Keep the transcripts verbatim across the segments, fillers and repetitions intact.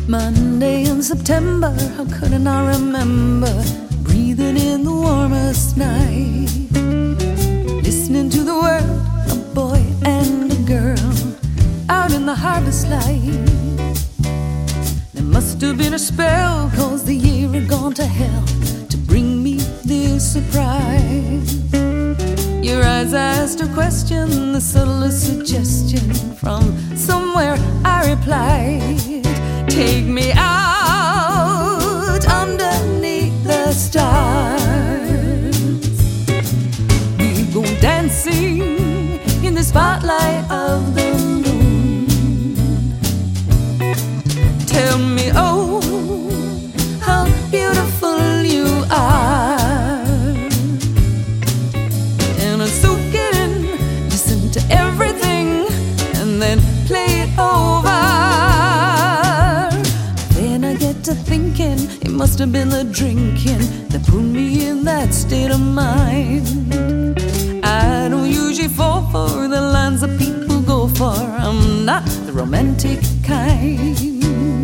Monday in September, how couldn't I remember breathing in the warmest night, listening to the world, a boy and a girl out in the harvest light. There must have been a spell, cause the year had gone to hell to bring me this surprise. Your eyes asked a question, the subtlest suggestion from somewhere. I replied, take me out underneath the stars. We go dancing in the spotlight of the moon. Tell me, oh, how beautiful you are. And I soak it in, listen to everything, and then play it over. To thinking it must have been the drinking that put me in that state of mind. I don't usually fall for the lines that people go for. I'm not the romantic kind.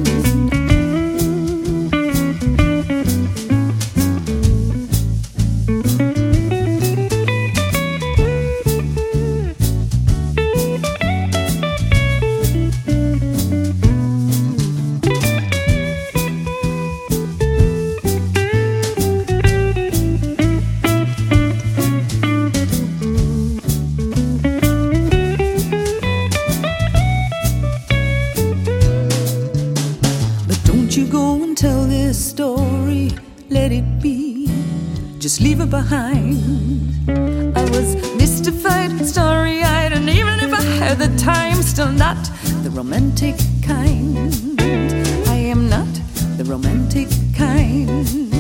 You go and tell this story, let it be, just leave it behind. I was mystified, starry-eyed, and even if I had the time, still not the romantic kind. I am not the romantic kind.